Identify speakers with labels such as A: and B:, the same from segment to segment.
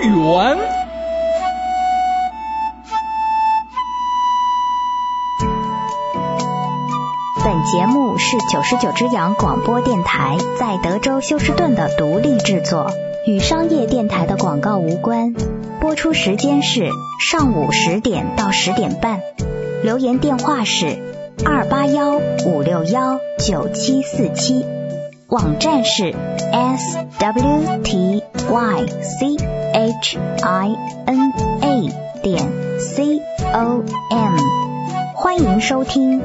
A: 语文。
B: 本节目是99只羊广播电台在德州休斯顿的独立制作，与商业电台的广告无关。播出时间是上午10点到10点半。留言电话是281-561-9747，网站是 swtychina.com， 欢迎收听。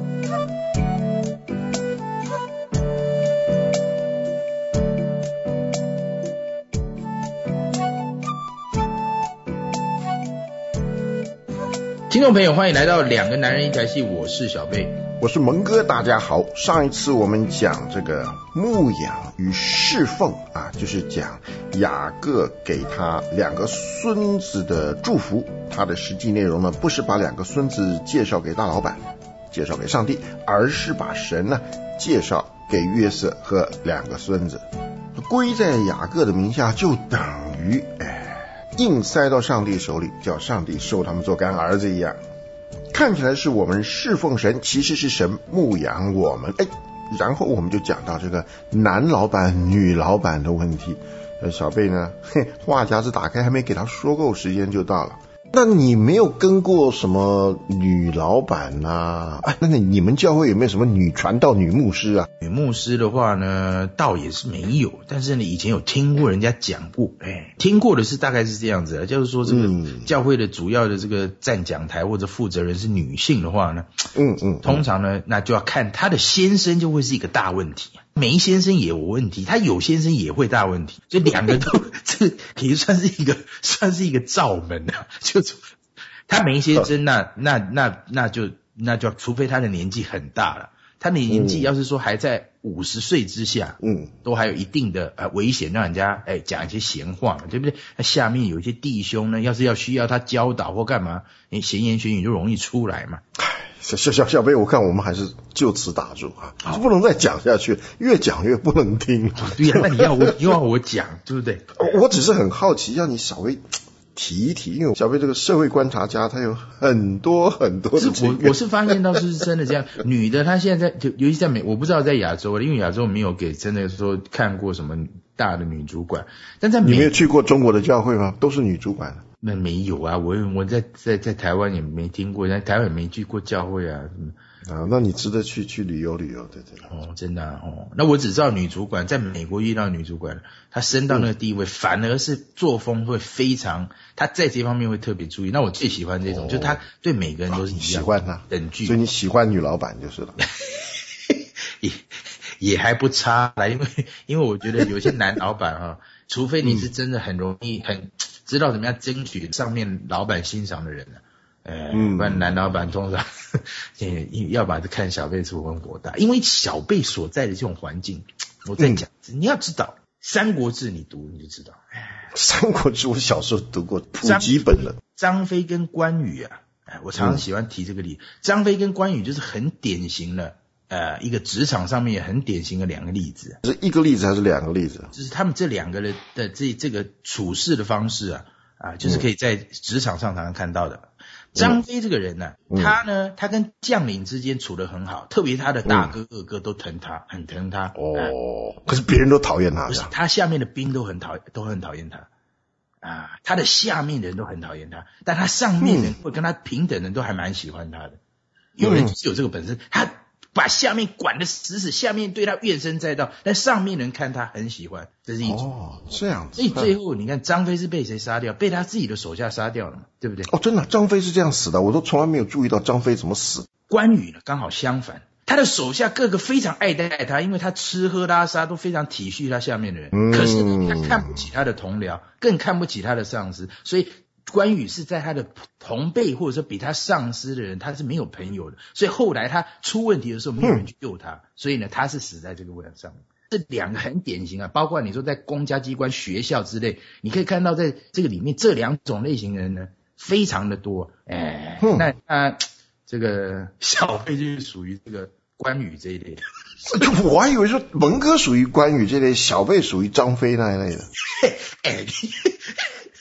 C: 听众朋友，欢迎来到两个男人一台戏，我是小贝，
D: 我是蒙哥，大家好。上一次我们讲这个牧养与侍奉啊，就是讲雅各给他2个孙子的祝福。他的实际内容呢，不是把2个孙子介绍给大老板，介绍给上帝，而是把神呢介绍给约瑟和2个孙子，归在雅各的名下，就等于硬塞到上帝手里，叫上帝收他们做干儿子一样。看起来是我们侍奉神，其实是神牧养我们。然后我们就讲到这个男老板女老板的问题。小贝呢，话匣子打开还没给他说够，时间就到了。那你没有跟过什么女老板啊？那你们教会有没有什么女传道、女牧师啊？
C: 女牧师的话呢，倒也是没有，但是呢，以前有听过人家讲过，听过的是大概是这样子的，就是说这个教会的主要的这个站讲台或者负责人是女性的话呢，通常呢，那就要看她的先生就会是一个大问题。没先生也有问题，他有先生也会大问题，就2个都这可以算是一个罩门啊。就他没先生，那就除非他的年纪很大了，他的年纪要是说还在50岁之下，都还有一定的危险，让人家讲一些闲话，对不对？那下面有一些弟兄呢，要是需要他教导或干嘛，闲言闲语就容易出来嘛。
D: 小贝，我看我们还是就此打住啊，就不能再讲下去，越讲越不能听。
C: 对呀，那你要我讲，对不对？
D: 我只是很好奇，要你稍微提一提，因为小贝这个社会观察家，他有很多很多的
C: 我是发现到是真的这样。女的她现在就尤其在我不知道在亚洲，因为亚洲没有给真的说看过什么大的女主管，但在
D: 你没有去过中国的教会吗？都是女主管。
C: 那没有啊，我在台湾也没听过，在台湾也没去过教会啊。
D: 那你值得去旅游，对。
C: 真的那我只知道女主管在美国遇到女主管，她升到那个地位，反而是作风会非常，她在这方面会特别注意。那我最喜欢这种，就她对每个人都是一样，
D: 喜欢她
C: 等距，
D: 所以你喜欢女老板就是了。
C: 也还不差啦，因为我觉得有些男老板除非你是真的很容易很知道怎么样争取上面老板欣赏的人不然男老板通常要把这看小贝出很火大，因为小贝所在的这种环境，我在讲，你要知道《三国志》，你读你就知道，《
D: 三国志》我小时候读过，普及本了。
C: 张飞跟关羽我常常喜欢提这个例子。张飞跟关羽就是很典型的一个职场上面也很典型的2个例子。
D: 是一个例子还是2个例子？就是
C: 他们这2个人的这个处事的方式就是可以在职场上常常看到的。张飞这个人他跟将领之间处得很好，特别他的大哥二哥都疼他，很疼他。
D: 可是别人都讨厌他。
C: 不是，他下面的兵都很讨厌他。他的下面的人都很讨厌他，但他上面人会跟他平等的人都还蛮喜欢他的。有人就是有这个本事，他把下面管得死死，下面对他怨声载道，但上面人看他很喜欢，这是一种。
D: 这样子。
C: 所以最后你看张飞是被谁杀掉？被他自己的手下杀掉了嘛，对不对？
D: 真的，张飞是这样死的，我都从来没有注意到张飞怎么死。
C: 关羽呢，刚好相反，他的手下个个非常爱戴他，因为他吃喝拉撒都非常体恤他下面的人。可是他看不起他的同僚，更看不起他的上司，所以关羽是在他的同辈或者说比他上司的人，他是没有朋友的，所以后来他出问题的时候没有人去救他，所以呢他是死在这个位置上面。这2个很典型包括你说在公家机关、学校之类，你可以看到在这个里面这2种类型的人呢非常的多。那这个小贝就是属于这个关羽这一类的。
D: 我还以为说蒙哥属于关羽这类，小贝属于张飞那一类的。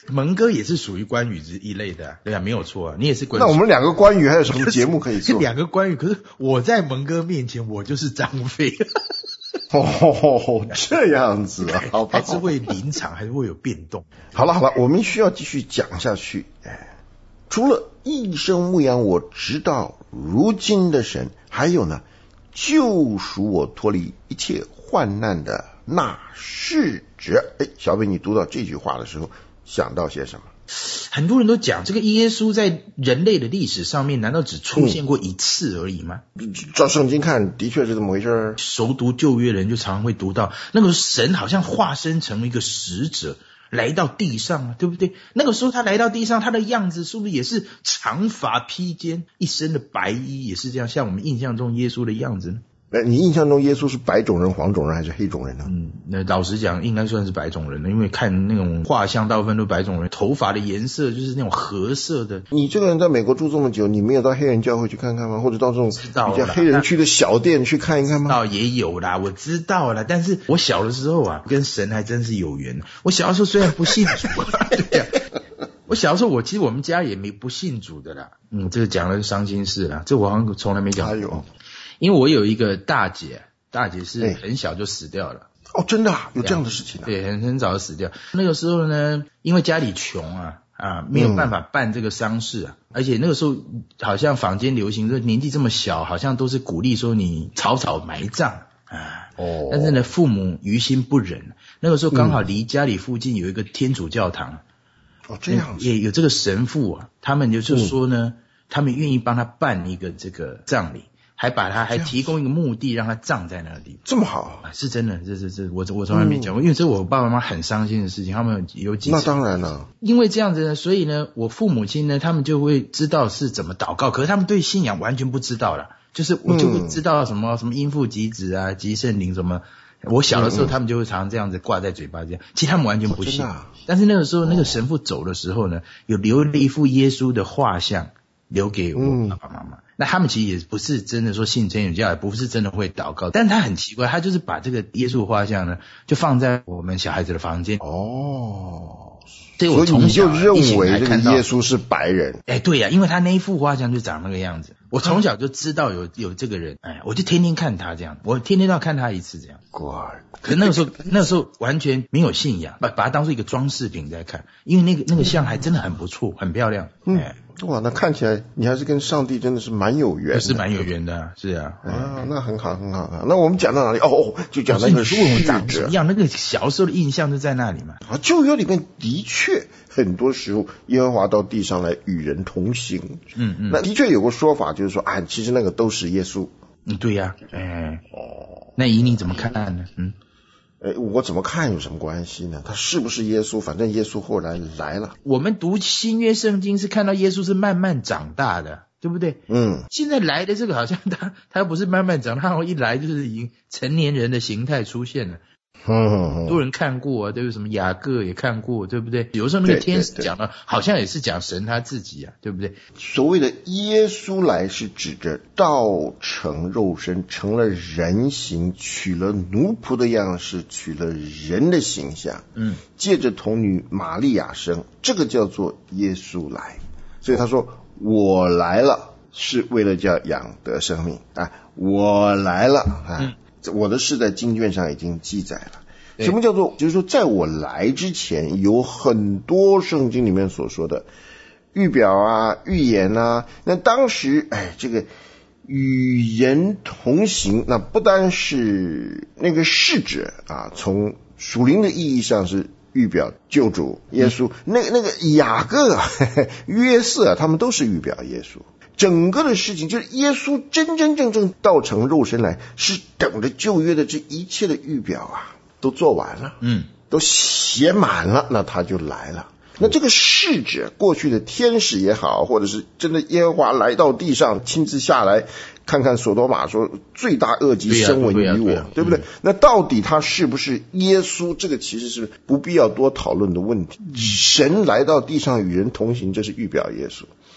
C: 蒙哥也是属于关羽一类的，对啊，没有错啊，你也是关羽。
D: 那我们两个关羽还有什么节目可以做？
C: 两个关羽，可是我在蒙哥面前我就是张飞。
D: 哦，这样子啊，好吧，
C: 还是会临场，还是会有变动。
D: 好了，我们需要继续讲下去。除了一生牧养我直到如今的神，还有呢，救赎我脱离一切患难的那世者。小北，你读到这句话的时候想到些什么？
C: 很多人都讲这个耶稣在人类的历史上面难道只出现过一次而已吗？
D: 照圣经看的确是这么回事。
C: 熟读旧约的人就常常会读到，那个神好像化身成一个使者来到地上啊，对不对？那个时候他来到地上，他的样子是不是也是长发披肩，一身的白衣，也是这样像我们印象中耶稣的样子呢？
D: 你印象中耶稣是白种人、黄种人还是黑种人呢？
C: 那老实讲应该算是白种人的，因为看那种画像大部分都白种人，头发的颜色就是那种褐色的。
D: 你这个人在美国住这么久，你没有到黑人教会去看看吗？或者到这种比较黑人区的小店去看一看吗？
C: 也有啦，我知道啦，但是我小的时候啊，跟神还真是有缘。我小的时候虽然不信主，对啊，我小的时候其实我们家也没不信主的啦。这个讲的是伤心事啦，这我好像从来没讲过。因为我有一个大姐是很小就死掉了。
D: 哦，真的啊？有这样的事情啊？
C: 对，很早就死掉。那个时候呢，因为家里穷啊，没有办法办这个丧事啊，而且那个时候好像坊间流行，说年纪这么小，好像都是鼓励说你草埋葬啊。但是呢，父母于心不忍。那个时候刚好离家里附近有一个天主教堂。
D: 这样子。
C: 也有这个神父啊，他们就是说呢，他们愿意帮他办一个这个葬礼。还提供一个墓地让他葬在那个地方。这
D: 么好啊？
C: 是真的，这我从来没讲过，因为这是我爸爸妈妈很伤心的事情，他们有几次。
D: 那当然了。因
C: 为这样子呢，所以呢，我父母亲呢，他们就会知道是怎么祷告，可是他们对信仰完全不知道了。就是我就会知道什么因父及子啊，及圣灵什么。我小的时候他们就会常常这样子挂在嘴巴这样，其实他们完全不信。但是那个时候那个神父走的时候呢，有留了一幅耶稣的画像留给我爸爸妈妈。那他们其实也不是真的说信天主教，也不是真的会祷告，但他很奇怪，他就是把这个耶稣画像呢，就放在我们小孩子的房间。所以我从小
D: 你就认为这个耶稣是白人？
C: 对呀，因为他那一幅画像就长那个样子，我从小就知道有这个人，我就天天看他这样，我天天都要看他一次这样。可是那个时候完全没有信仰，把它当作一个装饰品在看，因为那个像还真的很不错，很漂亮。
D: 哇，那看起来你还是跟上帝真的是蛮有缘的。
C: 是蛮有缘的，是啊。
D: 那很好很好。那我们讲到哪里？就讲到那个使者
C: 长什么样，那个小时候的印象就在那里嘛。
D: 旧约里面的确很多时候耶和华到地上来与人同行。那的确有个说法就是说其实那个都是耶稣。
C: 对呀。那以你怎么看呢？
D: 我怎么看有什么关系呢？他是不是耶稣？反正耶稣后来来了。
C: 我们读新约圣经是看到耶稣是慢慢长大的，对不对？现在来的这个好像他不是慢慢长大，他一来就是已经成年人的形态出现了。很多人看过对不对？什么雅各也看过，对不对？有时候那个天使讲的好像也是讲神他自己对不对？
D: 所谓的耶稣来是指着道成肉身，成了人形，取了奴仆的样式，取了人的形象，借着童女玛利亚生，这个叫做耶稣来。所以他说我来了是为了叫养得生命我来了我的事在经卷上已经记载了。什么叫做就是说在我来之前有很多圣经里面所说的预表预言那当时这个与人同行，那不单是那个使者从属灵的意义上是预表救主耶稣，那个雅各约瑟他们都是预表耶稣。整个的事情就是耶稣真真正正道成肉身来，是等着旧约的这一切的预表都做完了，都写满了，那他就来了。那这个使者，过去的天使也好，或者是真的耶和华来到地上亲自下来看看索多玛，说罪大恶极，声闻于我，对不对？那到底他是不是耶稣？这个其实是不必要多讨论的问题。神来到地上与人同行，这是预表耶稣。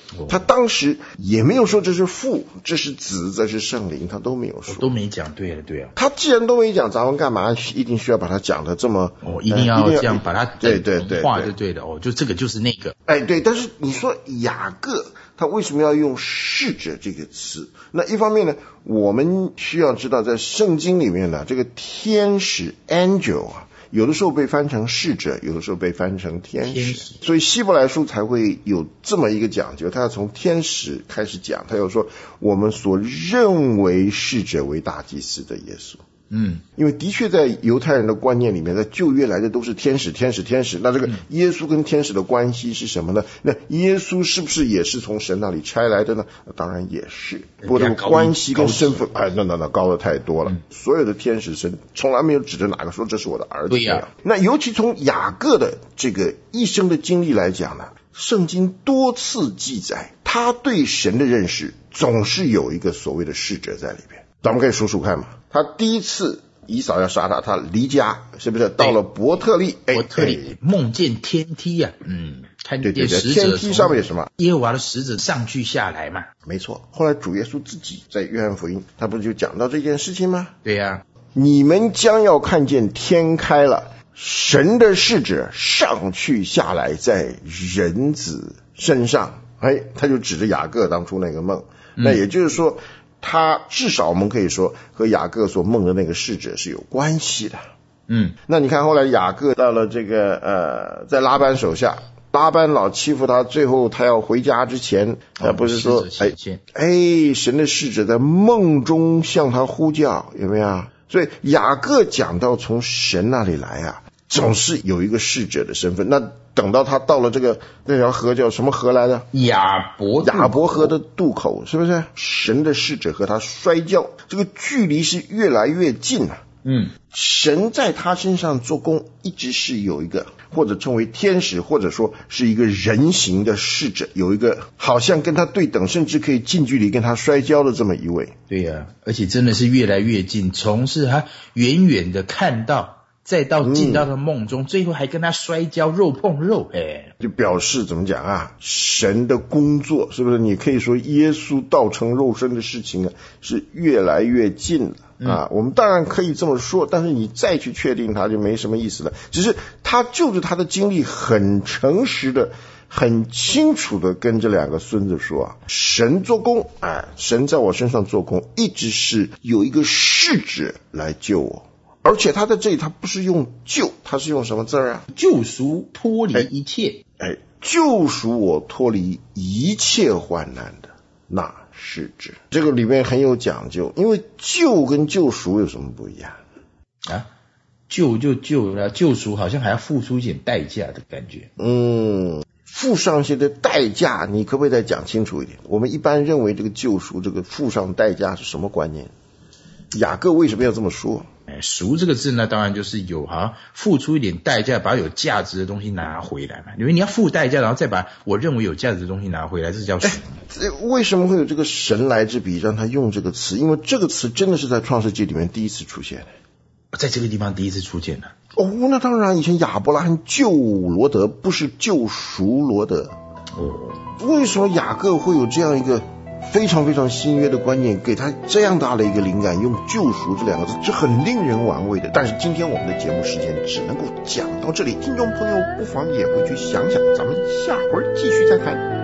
D: 他当时也没有说这是父，这是子，这是圣灵，他都没有说，
C: 都没讲。对啊。
D: 他既然都没讲，咱们干嘛一定需要把它讲的这么
C: 一定要这样把它
D: 对
C: 化就对的就这个就是那个。
D: 对，但是你说雅各他为什么要用侍者这个词？那一方面呢，我们需要知道在圣经里面呢，这个天使 angel 有的时候被翻成侍者，有的时候被翻成天使，所以希伯来书才会有这么一个讲究，他要从天使开始讲，他要说我们所认为侍者为大祭司的耶稣。因为的确在犹太人的观念里面，在旧约来的都是天使，那这个耶稣跟天使的关系是什么呢？那耶稣是不是也是从神那里差来的呢？当然也是，不过这个关系跟身份那高的太多了。所有的天使神从来没有指着哪个说这是我的儿子。那尤其从雅各的这个一生的经历来讲呢，圣经多次记载他对神的认识总是有一个所谓的侍者在里边。咱们可以数数看嘛，他第一次以扫要杀他离家，是不是到了伯特利？
C: 梦见天梯看见使者，
D: 天梯上面有什么？
C: 耶和华的使者上去下来嘛。
D: 没错，后来主耶稣自己在约翰福音，他不是就讲到这件事情吗？
C: 对呀，
D: 你们将要看见天开了，神的使者上去下来在人子身上。他就指着雅各当初那个梦，那也就是说他至少我们可以说和雅各所梦的那个使者是有关系的。那你看后来雅各到了这个在拉班手下，拉班老欺负他，最后他要回家之前，不是说神的使者在梦中向他呼叫，有没有？所以雅各讲到从神那里来总是有一个使者的身份。那等到他到了那条河叫什么河来的？
C: 亚伯
D: 河的渡口，是不是？神的使者和他摔跤，这个距离是越来越近了。神在他身上做工，一直是有一个或者称为天使，或者说是一个人形的使者，有一个好像跟他对等，甚至可以近距离跟他摔跤的这么一位。
C: 对呀，而且真的是越来越近，从是他远远的看到，再到进到他梦中，最后还跟他摔跤，肉碰肉。
D: 就表示怎么讲神的工作是不是？你可以说耶稣道成肉身的事情是越来越近了。我们当然可以这么说，但是你再去确定它就没什么意思了。只是他就着他的经历很诚实的很清楚的跟这两个孙子说神做工神在我身上做工，一直是有一个使者来救我。而且他在这里他不是用救，他是用什么字
C: 救赎，脱离一切。
D: 救赎我脱离一切患难的那是指，这个里面很有讲究，因为救跟救赎有什么不一样
C: 救就救了，救赎好像还要付出一点代价的感觉。
D: 付上些的代价，你可不可以再讲清楚一点？我们一般认为这个救赎，这个付上代价是什么观念？雅各为什么要这么说？
C: 赎这个字呢，当然就是有好像付出一点代价，把有价值的东西拿回来嘛。因为你要付代价，然后再把我认为有价值的东西拿回来，这叫赎。
D: 为什么会有这个神来之笔让他用这个词？因为这个词真的是在创世纪里面第一次出现的，
C: 在这个地方第一次出现的。
D: 那当然，以前亚伯拉罕救罗德，不是救赎罗德。为什么雅各会有这样一个非常非常新约的观念，给他这样大的一个灵感，用救赎这两个字，这很令人玩味的。但是今天我们的节目时间只能够讲到这里，听众朋友不妨也回去想想，咱们下回继续再看。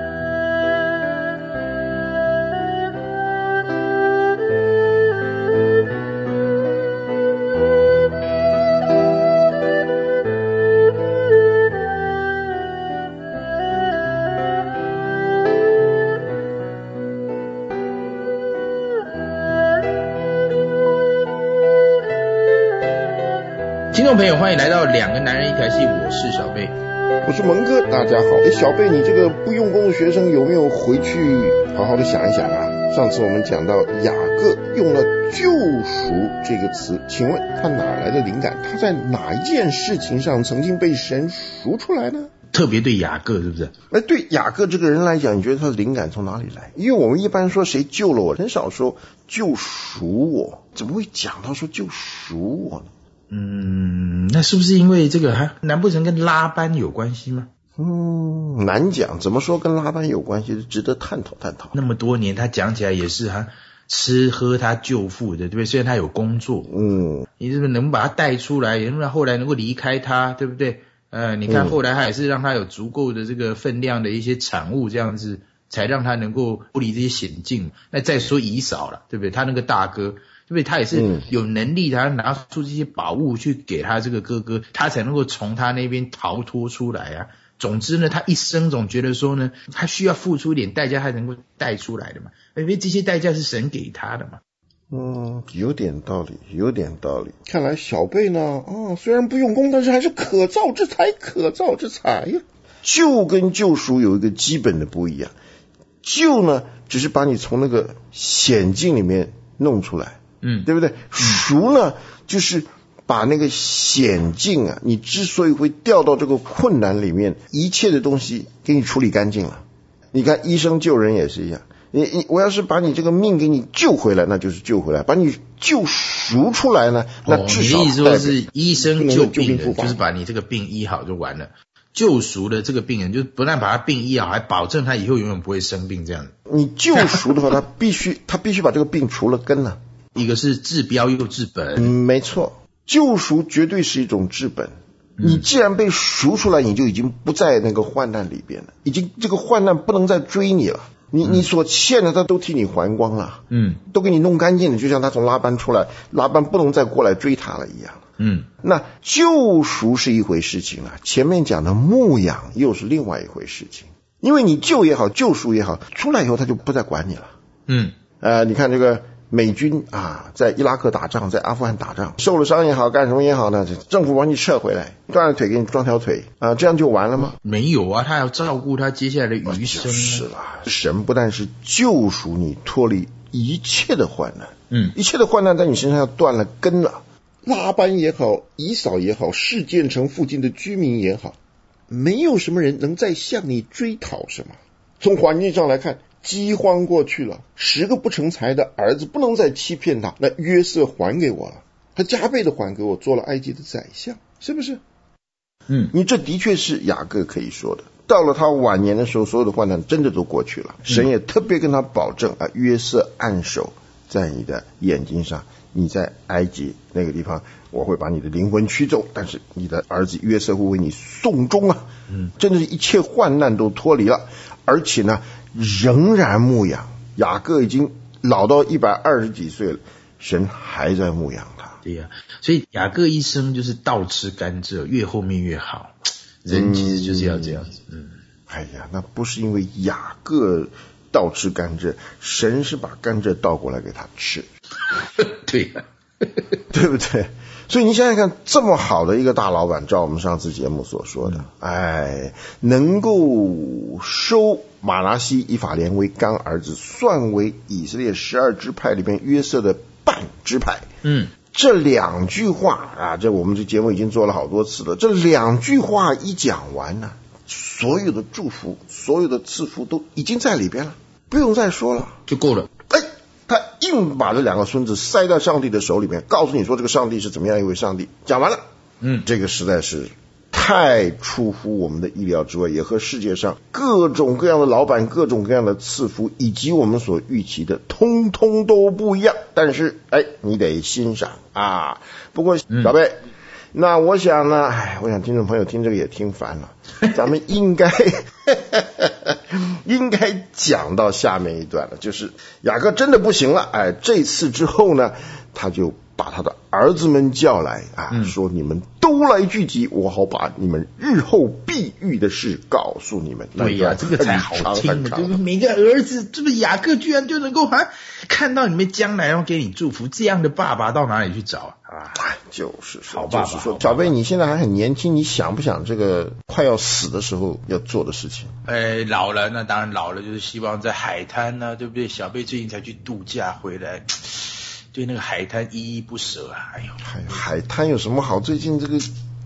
C: 听众朋友，欢迎来到两个男人一台戏，我是小贝，
D: 我是蒙哥，大家好。小贝，你这个不用功的学生有没有回去好好的想一想上次我们讲到雅各用了救赎这个词，请问他哪来的灵感？他在哪一件事情上曾经被神赎出来呢？
C: 特别对雅各，是不是？
D: 对雅各这个人来讲，你觉得他的灵感从哪里来？因为我们一般说谁救了我，很少说救赎我，怎么会讲到说救赎我呢？
C: 那是不是因为这个难不成跟拉班有关系吗？
D: 难讲，怎么说跟拉班有关系，值得探讨探讨。
C: 那么多年，他讲起来也是吃喝他舅父的，对不对？虽然他有工作，你是不是能把他带出来，也能让后来能够离开他，对不对？你看后来他也是让他有足够的这个分量的一些产物，这样子才让他能够脱离这些险境。那再说以扫了，对不对？他那个大哥，对不对？他也是有能力，他拿出这些宝物去给他这个哥哥，他才能够从他那边逃脱出来啊。总之呢，他一生总觉得说呢，他需要付出一点代价，他能够带出来的嘛，因为这些代价是神给他的嘛。
D: 有点道理，有点道理。看来小贝呢，虽然不用功，但是还是可造之才，可造之才呀。救跟救赎有一个基本的不一样，救呢，只是把你从那个险境里面弄出来，对不对？赎呢，就是把那个险境啊，你之所以会掉到这个困难里面，一切的东西给你处理干净了。你看医生救人也是一样，我要是把你这个命给你救回来，那就是救回来；把你救赎出来呢，那至少
C: 你的意思说是医生救病人，就是把你这个病医好就完了。救赎的这个病人，就不但把他病医好，还保证他以后永远不会生病，这样。
D: 你救赎的话，他必须把这个病除了根了。
C: 一个是治标又治本，
D: 没错。救赎绝对是一种治本，你既然被赎出来，你就已经不在那个患难里边了，已经这个患难不能再追你了，你所欠的他都替你还光了，都给你弄干净了，就像他从拉班出来，拉班不能再过来追他了一样。那救赎是一回事情啊，前面讲的牧养又是另外一回事情，因为你救也好，救赎也好，出来以后他就不再管你了。你看这个美军在伊拉克打仗，在阿富汗打仗，受了伤也好，干什么也好呢，政府把你撤回来，断了腿给你装条腿这样就完了吗？
C: 没有啊，他要照顾他接下来的余生。
D: 就是啦，神不但是救赎你脱离一切的患难，一切的患难在你身上要断了根了。拉班也好，以扫也好，示剑城附近的居民也好，没有什么人能再向你追讨什么。从环境上来看，饥荒过去了，10个不成才的儿子不能再欺骗他，那约瑟还给我了，他加倍的还给我，做了埃及的宰相，是不是？你这的确是雅各可以说的。到了他晚年的时候，所有的患难真的都过去了，神也特别跟他保证约瑟按手在你的眼睛上，你在埃及那个地方，我会把你的灵魂驱走，但是你的儿子约瑟会为你送终啊！真的是一切患难都脱离了，而且呢，仍然牧养。雅各已经老到120几岁了，神还在牧养他。
C: 对呀，所以雅各一生就是倒吃甘蔗，越后面越好。人其实就是要这样子。
D: 哎呀，那不是因为雅各倒吃甘蔗，神是把甘蔗倒过来给他吃。
C: 对呀，
D: 对不对？所以你想想看，这么好的一个大老板，照我们上次节目所说的，能够收马拿西、以法莲为干儿子，算为以色列12支派里边约瑟的半支派。这2句话这我们这节目已经做了好多次了。这2句话一讲完呢，所有的祝福、所有的赐福都已经在里边了，不用再说了，
C: 就够了。
D: 他硬把这2个孙子塞到上帝的手里面，告诉你说这个上帝是怎么样一位上帝。讲完了，这个实在是太出乎我们的意料之外，也和世界上各种各样的老板、各种各样的赐福以及我们所预期的通通都不一样。但是你得欣赏不过小贝，那我想呢，我想听众朋友听这个也听烦了，咱们应该讲到下面一段了，就是雅各真的不行了，这次之后呢，他就把他的儿子们叫来说你们都来聚集，我好把你们日后必遇的事告诉你们。
C: 对呀，这个才好听的，就是每个儿子，这个雅各居然就能够看到你们将来要给你祝福，这样的爸爸到哪里去找
D: 就是
C: 说，好爸爸。
D: 小贝，你现在还很年轻，你想不想这个快要死的时候要做的事情？
C: 老了，那当然老了，就是希望在海滩对不对？小贝最近才去度假回来，对那个海滩依依不舍海滩有什么好？最近这个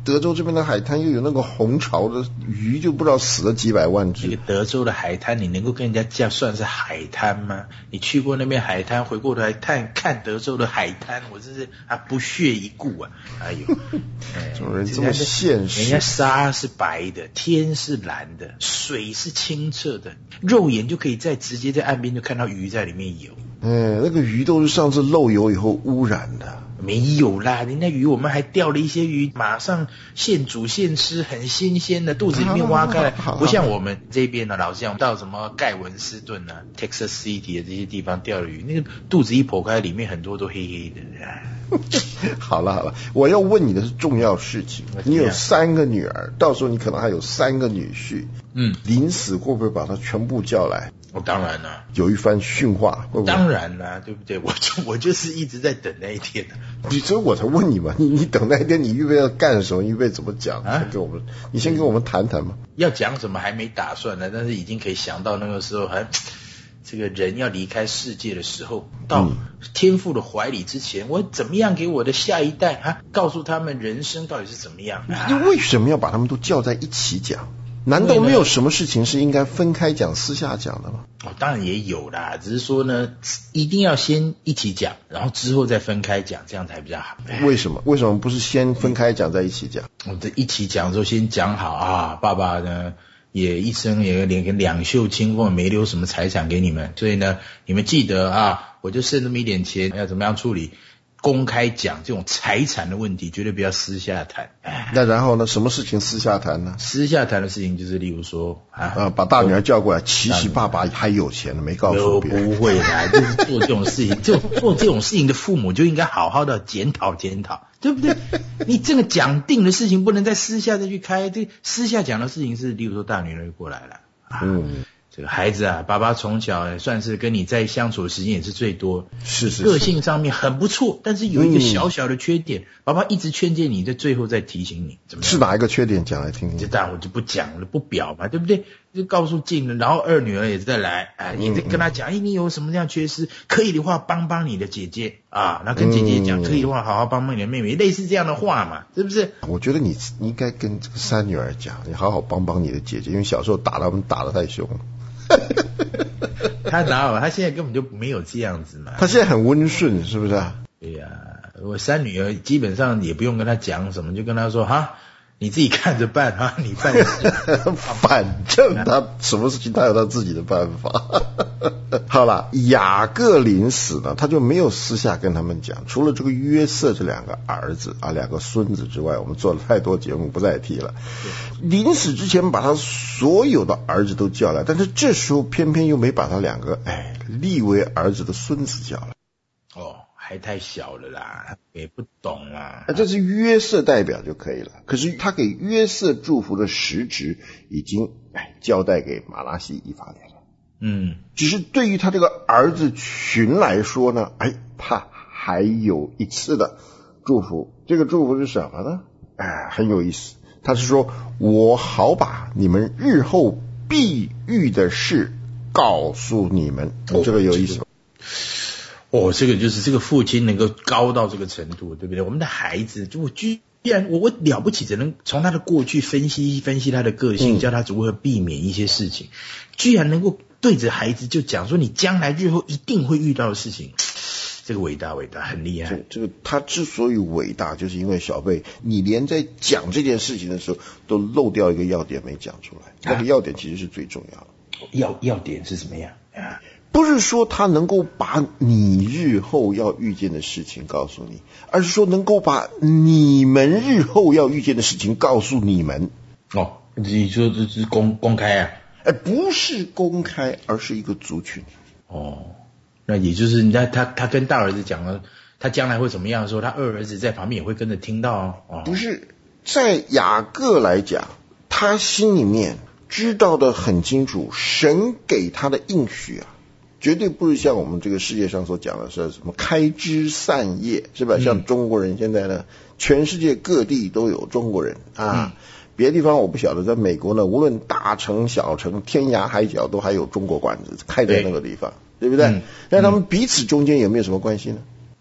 D: 德州这边的海滩又有那个红潮的鱼，就不知道死了几百万只。
C: 这个德州的海滩，你能够跟人家叫算是海滩吗？你去过那边海滩，回过头来看德州的海滩，我真是不屑一顾啊！哎呦，
D: 这种人这么现实。
C: 人家沙是白的，天是蓝的，水是清澈的，肉眼就可以直接在岸边就看到鱼在里面游。
D: 那个鱼都是上次漏油以后污染的。
C: 没有啦，人家鱼我们还钓了一些鱼，马上现煮现吃，很新鲜的，肚子里面挖开来，不像我们这边的，老是讲到什么盖文斯顿啊、Texas City 的这些地方钓的鱼，那个肚子一剖开，里面很多都黑黑的。
D: 好了，我要问你的是重要事情。你有3个女儿，到时候你可能还有3个女婿。临死会不会把他全部叫来？
C: 当然了，
D: 有一番训话，会不会？
C: 当然了，对不对？我就是一直在等那一天。
D: 所以我才问你嘛，你等那一天，你预备要干什么？预备怎么讲？你先跟我们谈谈嘛。
C: 要讲什么还没打算呢，但是已经可以想到那个时候这个人要离开世界的时候，到天父的怀里之前，我怎么样给我的下一代告诉他们人生到底是怎么样？
D: 你为什么要把他们都叫在一起讲？难道没有什么事情是应该分开讲、私下讲的吗？
C: 当然也有啦，只是说呢，一定要先一起讲，然后之后再分开讲，这样才比较好。
D: 为什么不是先分开讲再一起讲？
C: 这一起讲之后先讲好啊，爸爸呢也一生也两袖清风，没留什么财产给你们，所以呢，你们记得啊，我就剩这么一点钱，要怎么样处理？公开讲这种财产的问题，绝对不要私下谈。
D: 那然后呢？什么事情私下谈呢？
C: 私下谈的事情就是，例如说
D: 把大女儿叫过来，其实爸爸还有钱，没告诉别人。
C: 不会啦，就是做这种事情，做这种事情的父母就应该好好的检讨，对不对？你这个讲定的事情，不能在私下再去开。这私下讲的事情是，例如说大女儿过来了，这个孩子啊，爸爸从小算是跟你在相处的时间也是最多，
D: 是
C: 个性上面很不错，但是有一个小小的缺点，爸爸一直劝诫你，在最后再提醒你，怎么样？
D: 是哪一个缺点？讲来听听。
C: 这当然我就不讲了，不表嘛，对不对？就告诉静了，然后二女儿也再来，你再跟她讲，你有什么这样缺失，可以的话帮你的姐姐啊，那跟姐姐讲，可以的话好好帮你的妹妹，类似这样的话嘛，是不是？
D: 我觉得你应该跟这个3女儿讲，你好好帮你的姐姐，因为小时候打他们打得太凶了。
C: 他哪有？他现在根本就没有这样子嘛。
D: 他现在很温顺，是不是？
C: 对呀，我3女儿基本上也不用跟他讲什么，就跟他说你自己看着办啊，你办事。
D: 反正他什么事情他有他自己的办法。好了，雅各临死呢，他就没有私下跟他们讲，除了这个约瑟这2个儿子2个孙子之外，我们做了太多节目不再提了。临死之前把他所有的儿子都叫来，但是这时候偏偏又没把他2个立为儿子的孙子叫来。
C: 还太小了啦，也不懂啦。
D: 这是约瑟代表就可以了。可是他给约瑟祝福的实质已经交代给马拉西、以法莲了。只是对于他这个儿子群来说呢，他还有一次的祝福。这个祝福是什么呢？很有意思。他是说，我好把你们日后必遇的事告诉你们。这个有意思。
C: 这个就是这个父亲能够高到这个程度，对不对？我们的孩子，就居然我了不起，只能从他的过去分析他的个性，教他如何避免一些事情，居然能够对着孩子就讲说你将来日后一定会遇到的事情，这个伟大，很厉害。
D: 这个他之所以伟大，就是因为小贝，你连在讲这件事情的时候都漏掉一个要点没讲出来，那个要点其实是最重要的。
C: 要点是什么样？
D: 不是说他能够把你日后要遇见的事情告诉你，而是说能够把你们日后要遇见的事情告诉你们。
C: 你说这是公开啊？
D: 不是公开，而是一个族群。
C: 那也就是他跟大儿子讲了，他将来会怎么样的时候，他二儿子在旁边也会跟着听到
D: 不是，在雅各来讲，他心里面知道的很清楚，神给他的应许绝对不是像我们这个世界上所讲的是什么开枝散叶，是吧？像中国人现在呢，全世界各地都有中国人别的地方我不晓得，在美国呢，无论大城小城，天涯海角都还有中国馆子开在那个地方，对不对？但他们彼此中间有没有什么关系呢？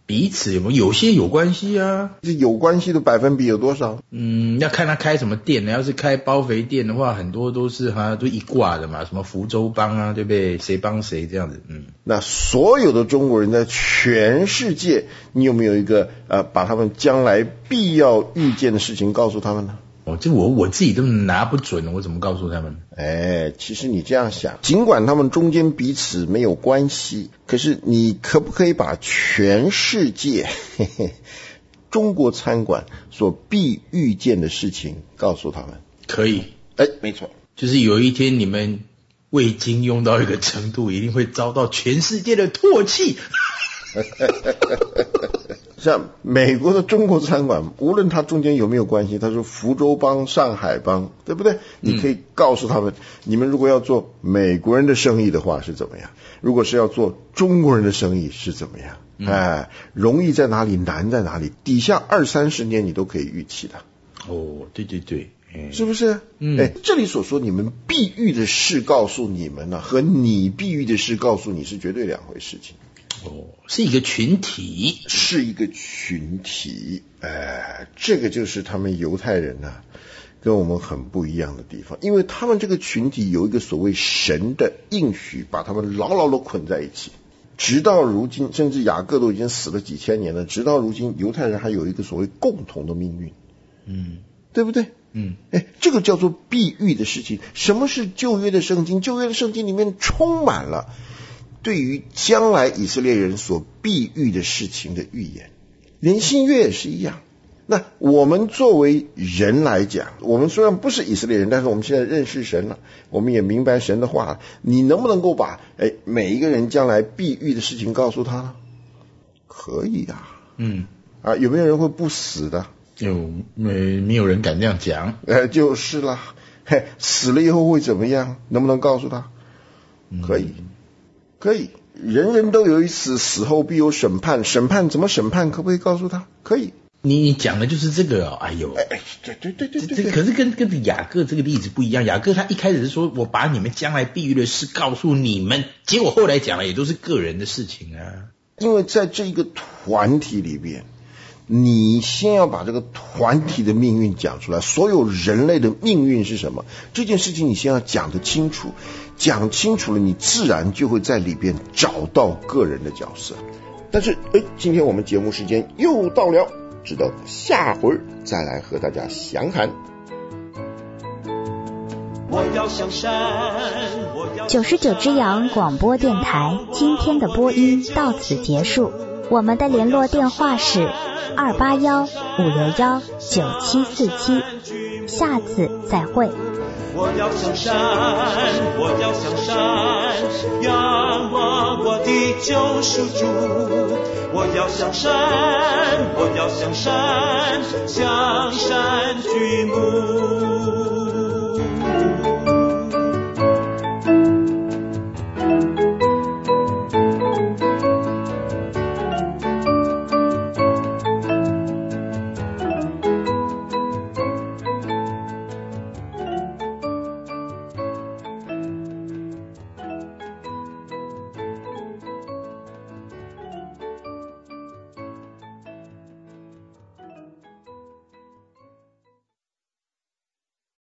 C: 彼此有些有关系啊，
D: 有关系的百分比有多少？
C: 要看他开什么店呢？要是开包肥店的话，很多都是都一挂的嘛，什么福州帮啊，对不对？谁帮谁这样子。
D: 那所有的中国人在全世界，你有没有一个把他们将来必要遇见的事情告诉他们呢？
C: 这我自己都拿不准，我怎么告诉他们？
D: 其实你这样想，尽管他们中间彼此没有关系，可是你可不可以把全世界中国餐馆所必遇见的事情告诉他们？可以。没错，
C: 就是有一天你们味精用到一个程度，一定会遭到全世界的唾弃。
D: 像美国的中国餐馆，无论它中间有没有关系，它是福州帮、上海帮，对不对？你可以告诉他们，你们如果要做美国人的生意的话是怎么样，如果是要做中国人的生意是怎么样，容易在哪里，难在哪里，底下20-30年你都可以预期的。
C: 对对对，
D: 是不是？这里所说你们必遇的事告诉你们呢，和你必遇的事告诉你是绝对两回事情。
C: 是一个群体，
D: 这个就是他们犹太人跟我们很不一样的地方，因为他们这个群体有一个所谓神的应许，把他们牢牢的捆在一起，直到如今，甚至雅各都已经死了几千年了，直到如今，犹太人还有一个所谓共同的命运，对不对？这个叫做必遇的事情。什么是旧约的圣经？旧约的圣经里面充满了对于将来以色列人所必遇的事情的预言，连新约也是一样。那我们作为人来讲，我们虽然不是以色列人，但是我们现在认识神了，我们也明白神的话，你能不能够把每一个人将来必遇的事情告诉他呢？可以啊。有没有人会不死的？
C: 没有人敢这样讲。
D: 就是啦。死了以后会怎么样？能不能告诉他？可以，人人都有一死，死后必有审判。审判怎么审判？可不可以告诉他？可以。
C: 你讲的就是这个对。可是跟雅各这个例子不一样。雅各他一开始是说我把你们将来必遇的事告诉你们，结果后来讲了也都是个人的事情啊。
D: 因为在这一个团体里边，你先要把这个团体的命运讲出来，所有人类的命运是什么？这件事情你先要讲得清楚，讲清楚了，你自然就会在里边找到个人的角色。但是今天我们节目时间又到了，直到下回再来和大家详谈。
B: 99只羊广播电台今天的播音到此结束，我们的联络电话是281-561-9747，下次再会。
A: 我要向山，我要向山，仰望我的救赎主。我要向山，我要向山，向山举目。